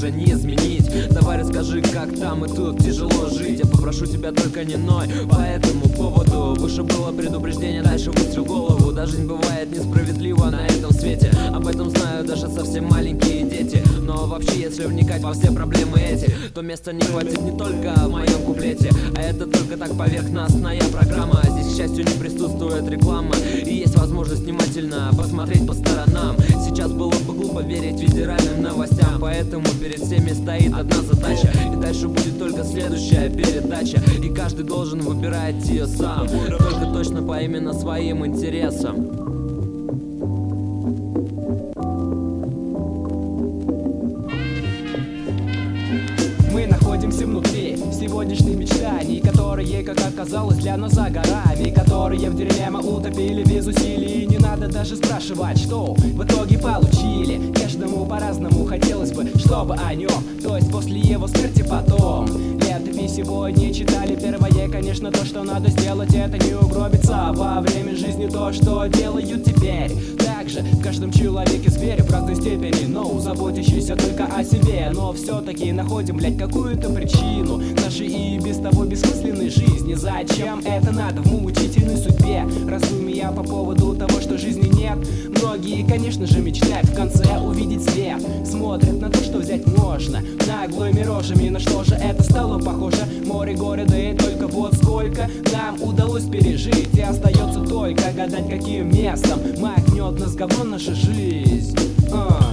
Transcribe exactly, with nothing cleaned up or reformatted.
уже не изменить. Давай расскажи, как там и тут тяжело жить. Я попрошу тебя, только не ной по этому поводу. Выше было предупреждение, дальше выстрел в голову. Да, жизнь бывает несправедлива на этом свете. Об этом знают даже совсем маленькие дети. Но вообще, если вникать во все проблемы эти, то места не хватит не только в моем куплете. А это только так поверхностная программа. Здесь, к счастью, не присутствует реклама. И есть возможность внимательно посмотреть по сторонам. Сейчас было бы глупо верить федеральным новостям. Поэтому перед всеми стоит одна задача. И дальше будет только следующая передача. И каждый должен выбирать ее сам, только точно по именно своим интересам. Мы находимся внутри сегодняшних мечтаний, которые, как оказалось, для нас за горами, которые в дерьме мы утопили без усилий. И не надо даже спрашивать, что в итоге получили. Каждому по-разному хотелось бы, чтобы о нем, то есть после его смерти потом. Летопись сегодня читали первое, конечно, то, что надо сделать, это не угробиться во время жизни то, что делают теперь. Также в каждом человеке зверь в разной степени, но заботящийся только о себе. Но все-таки находим, блять, какую-то причину нашей и без того бессмысленной жизни. Зачем это надо в мучительной судьбе? Раздумья по поводу того, что жизни нет. Многие, конечно же, мечтают в конце увидеть свет. Смотрят на то, что взять можно, наглыми рожами. На что же это стало похоже? Море, горе, да и только вот сколько нам удалось пережить. И остается только гадать, каким местом махнет нас говно наша жизнь. uh.